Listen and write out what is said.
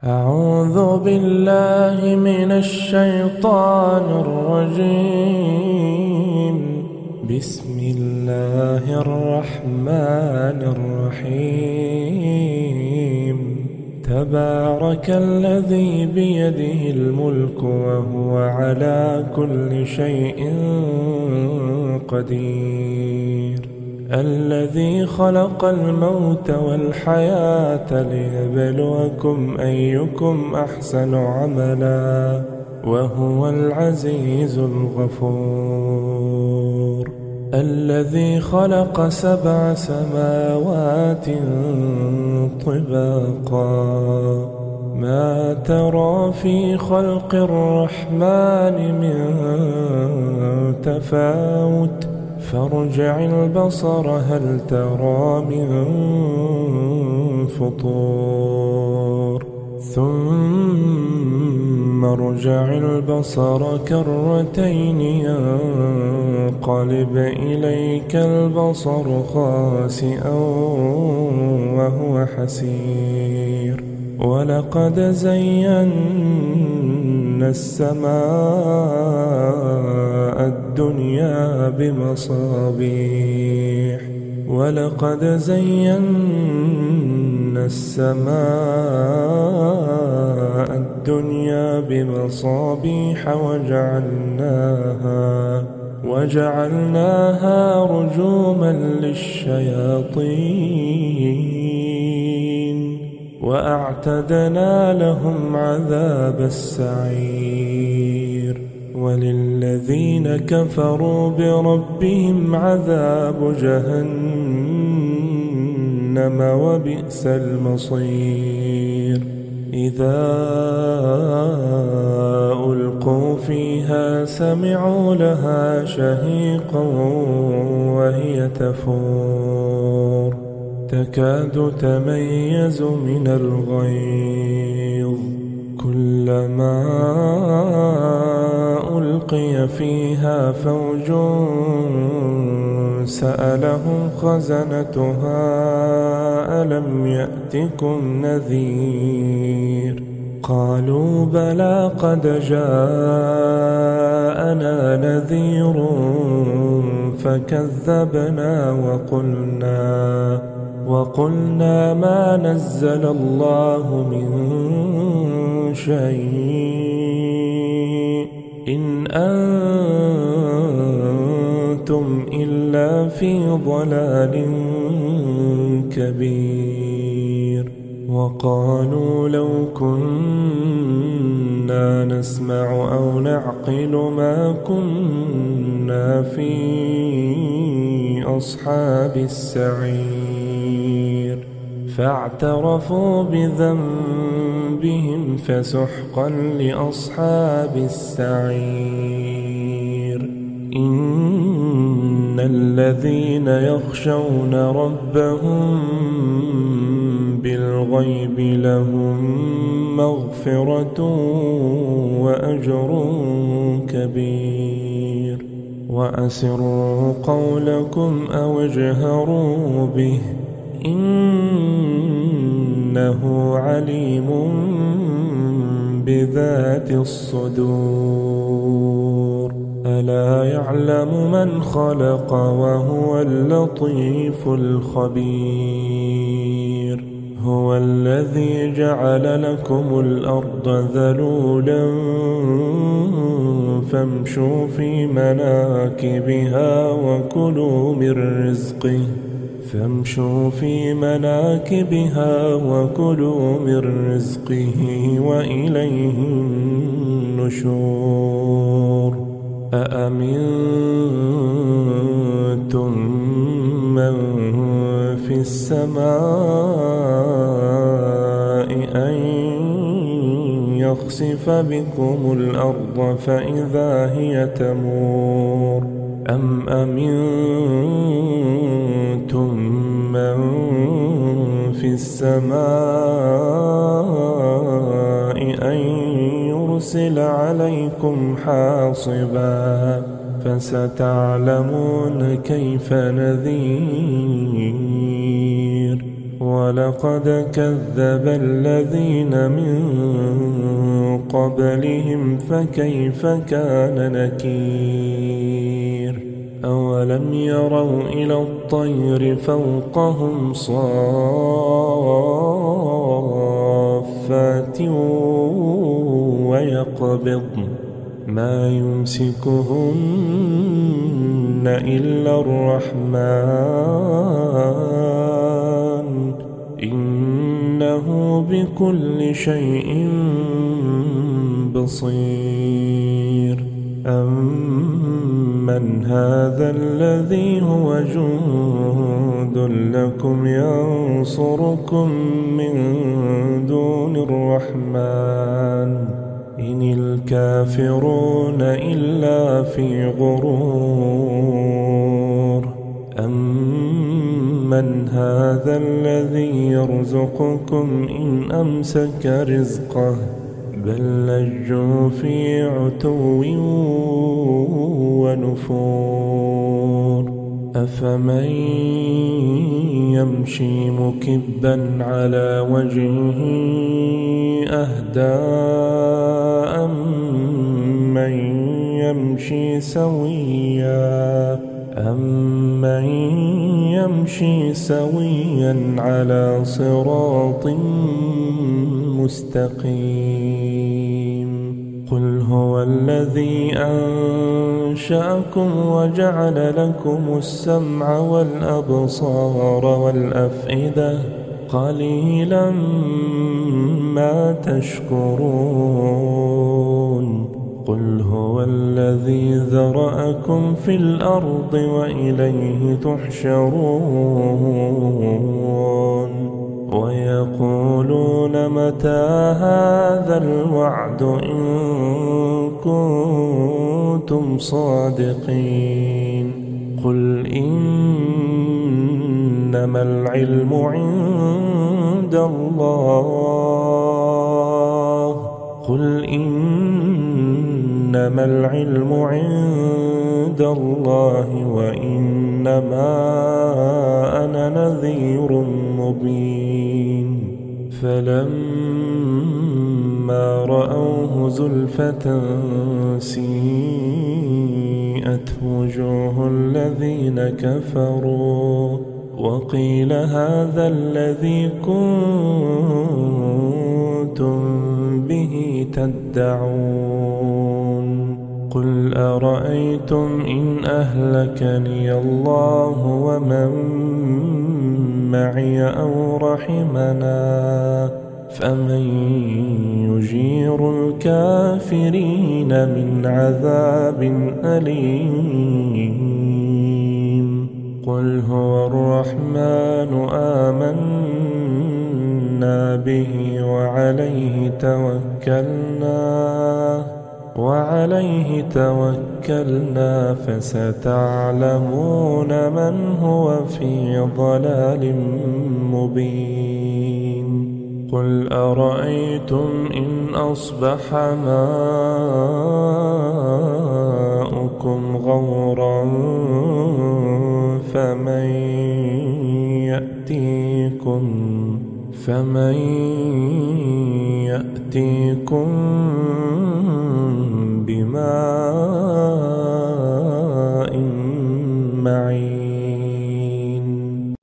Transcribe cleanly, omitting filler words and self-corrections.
أعوذ بالله من الشيطان الرجيم. بسم الله الرحمن الرحيم. تبارك الذي بيده الملك وهو على كل شيء قدير. الذي خلق الموت والحياة ليبلوكم أيكم أحسن عملا وهو العزيز الغفور. الذي خلق 7 سماوات طباقا ما ترى في خلق الرحمن من تفاوت فارجع البصر هل ترى من فطور ثم ارجع البصر كرتين ينقلب إليك البصر خاسئا وهو حسير. ولقد زينا السماء الدنيا بمصابيح وجعلناها رجوما للشياطين وأعتدنا لهم عذاب السعير. وللذين كفروا بربهم عذاب جهنم وبئس المصير. إذا ألقوا فيها سمعوا لها شهيقا وهي تفور تكاد تميز من الغيظ. كلما ألقي فيها فوج سألهم خزنتها ألم يأتكم نذير. قالوا بلى قد جاءنا نذير فكذبنا وقلنا ما نزل الله من شيء إن أنتم إلا في ضلال كبير. وقالوا لو كنا نسمع أو نعقل ما كنا في أصحاب السعير. فاعترفوا بذنبهم فسحقا لأصحاب السعير. إن الذين يخشون ربهم بالغيب لهم مغفرة وأجر كبير. وأسروا قولكم أو اجهروا به إنه عليم بذات الصدور. ألا يعلم من خلق وهو اللطيف الخبير. هو الذي جعل لكم الأرض ذلولا فامشوا في مناكبها وكلوا من رزقه وإليه النشور. أأمنتم من في السماء أن يخسف بكم الأرض فإذا هي تمور أم أمنتم من في السماء أن يرسل عليكم حاصبا فستعلمون كيف نذير. ولقد كذب الذين من قبلهم فكيف كان نكير أولم يروا إلى الطير فوقهم صافات ويقبضن ما يمسكهن إلا الرحمن إنه بكل شيء بصير أمن هذا الذي هو جند لكم ينصركم من دون الرحمن إن الكافرون إلا في غرور أمن هذا الذي يرزقكم إن أمسك رزقه بل لجوا في عتو ونفور أفمن يمشي مكبا على وجهه أهدى أمن يمشي سويا على صراط مستقيم قل هو الذي أنشأكم وجعل لكم السمع والأبصار والأفئدة قليلا ما تشكرون قل هو الذي ذرأكم في الأرض وإليه تحشرون ويقولون متى هذا الوعد إن كنتم صادقين قل إنما العلم عند الله وإنما أنا نذير مبين فلما رأوه زلفة سيئت وجوه الذين كفروا وقيل هذا الذي كنتم به تدعون قل أرأيتم إن أهلكني الله ومن معي أو رحمنا فمن يجير الكافرين من عذاب أليم قل هو الرحمن آمنا به وعليه توكلنا فستعلمون من هو في ضلال مبين قل أرأيتم إن أصبح ماؤكم غورا فمن يأتيكم بماء معين